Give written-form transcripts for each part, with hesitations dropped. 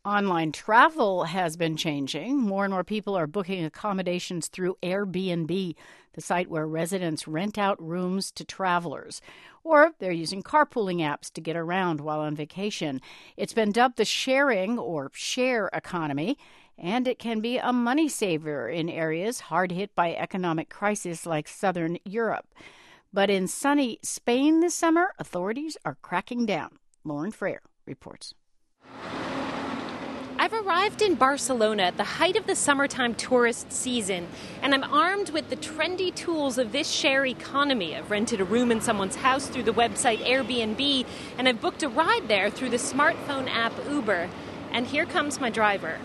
Online travel has been changing. More and more people are booking accommodations through Airbnb, the site where residents rent out rooms to travelers. Or they're using carpooling apps to get around while on vacation. It's been dubbed the sharing or share economy, and it can be a money saver in areas hard hit by economic crisis like southern Europe. But in sunny Spain this summer, authorities are cracking down. Lauren Freire reports. I've arrived in Barcelona at the height of the summertime tourist season, and I'm armed with the trendy tools of this share economy. I've rented a room in someone's house through the website Airbnb, and I've booked a ride there through the smartphone app Uber. And here comes my driver.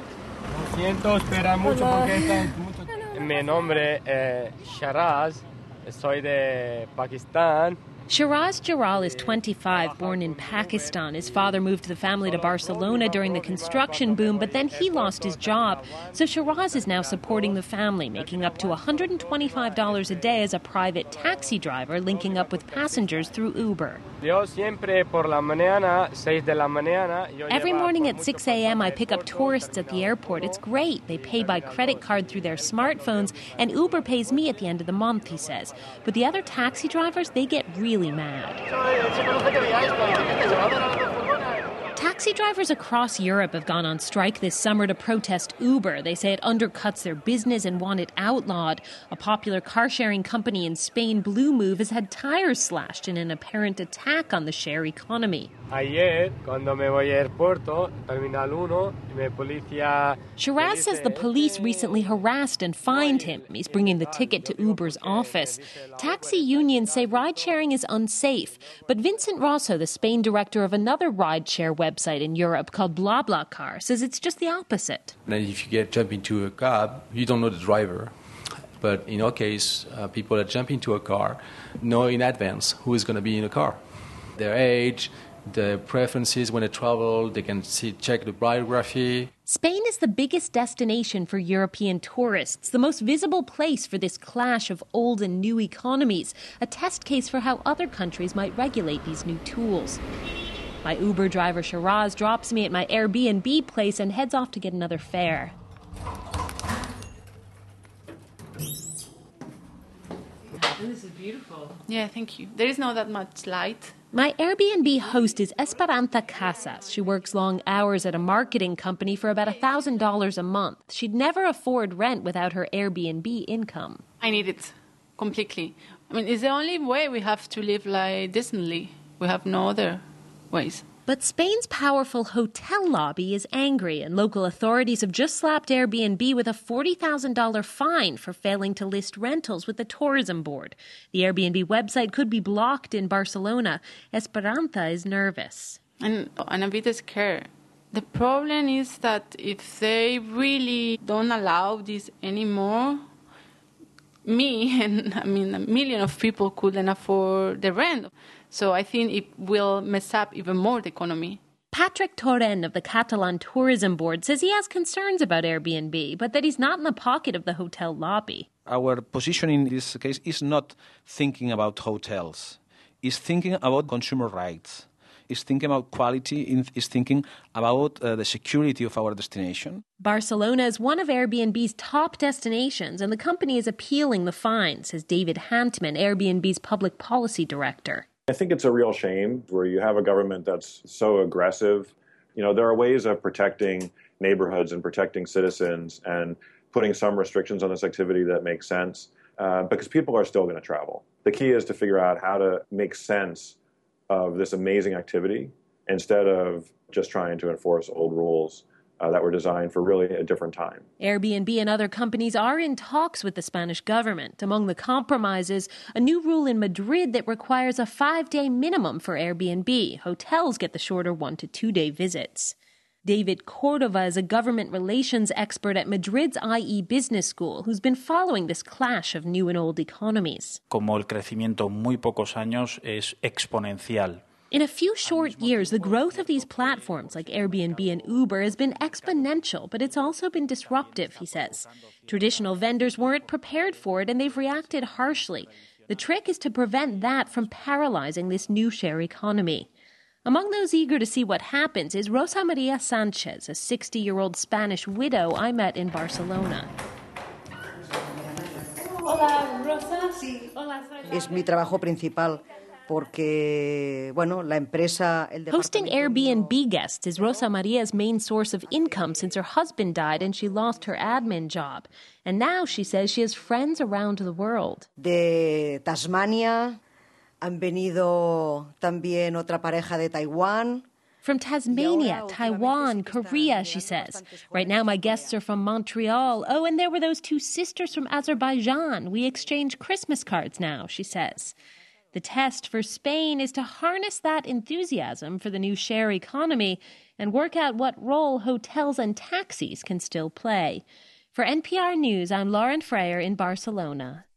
Mi nombre es Sharaz, soy de Pakistan. Shiraz Jalal is 25, born in Pakistan. His father moved the family to Barcelona during the construction boom, but then he lost his job. So Shiraz is now supporting the family, making up to $125 a day as a private taxi driver, linking up with passengers through Uber. Every morning at 6 a.m. I pick up tourists at the airport. It's great. They pay by credit card through their smartphones, and Uber pays me at the end of the month, he says. But the other taxi drivers, they get really mad. Taxi drivers across Europe have gone on strike this summer to protest Uber. They say it undercuts their business and want it outlawed. A popular car-sharing company in Spain, Blue Move, has had tires slashed in an apparent attack on the share economy. Shiraz says the police recently harassed and fined him. He's bringing the ticket to Uber's office. Taxi unions say ride-sharing is unsafe. But Vincent Rosso, the Spain director of another ride-share website in Europe called BlaBlaCar, says it's just the opposite. And if you jump into a cab, you don't know the driver. But in our case, people that jump into a car know in advance who is going to be in the car. Their age, the preferences when they travel, they can check the biography. Spain is the biggest destination for European tourists, the most visible place for this clash of old and new economies, a test case for how other countries might regulate these new tools. My Uber driver Shiraz drops me at my Airbnb place and heads off to get another fare. This is beautiful. Yeah, thank you. There is not that much light. My Airbnb host is Esperanza Casas. She works long hours at a marketing company for about $1,000 a month. She'd never afford rent without her Airbnb income. I need it completely. I mean, it's the only way we have to live like decently. We have no other ways. But Spain's powerful hotel lobby is angry, and local authorities have just slapped Airbnb with a $40,000 fine for failing to list rentals with the tourism board. The Airbnb website could be blocked in Barcelona. Esperanza is nervous. And a bit scared. The problem is that if they really don't allow this anymore, me and a million of people couldn't afford the rent. So I think it will mess up even more the economy. Patrick Torrent of the Catalan Tourism Board says he has concerns about Airbnb, but that he's not in the pocket of the hotel lobby. Our position in this case is not thinking about hotels. It's thinking about consumer rights. It's thinking about quality. It's thinking about the security of our destination. Barcelona is one of Airbnb's top destinations, and the company is appealing the fine, says David Hantman, Airbnb's public policy director. I think it's a real shame where you have a government that's so aggressive. You know, there are ways of protecting neighborhoods and protecting citizens and putting some restrictions on this activity that make sense because people are still going to travel. The key is to figure out how to make sense of this amazing activity instead of just trying to enforce old rules that were designed for really a different time. Airbnb and other companies are in talks with the Spanish government. Among the compromises, a new rule in Madrid that requires a 5-day minimum for Airbnb. Hotels get the shorter 1 to 2 day visits. David Cordova is a government relations expert at Madrid's IE Business School, who's been following this clash of new and old economies. Como el crecimiento en muy pocos años es exponencial. In a few short years, the growth of these platforms like Airbnb and Uber has been exponential, but it's also been disruptive, he says. Traditional vendors weren't prepared for it, and they've reacted harshly. The trick is to prevent that from paralyzing this new share economy. Among those eager to see what happens is Rosa Maria Sanchez, a 60-year-old Spanish widow I met in Barcelona. Hola, Rosa. Sí. Hola, es mi trabajo principal. Porque, bueno, la empresa, Hosting Airbnb guests is Rosa Maria's main source of income since her husband died and she lost her admin job. And now she says she has friends around the world. De Tasmania, han venido también otra pareja de Taiwán. From Tasmania, Taiwan, Korea, she says. Right now my guests are from Montreal. Oh, and there were those two sisters from Azerbaijan. We exchange Christmas cards now, she says. The test for Spain is to harness that enthusiasm for the new share economy and work out what role hotels and taxis can still play. For NPR News, I'm Lauren Freyer in Barcelona.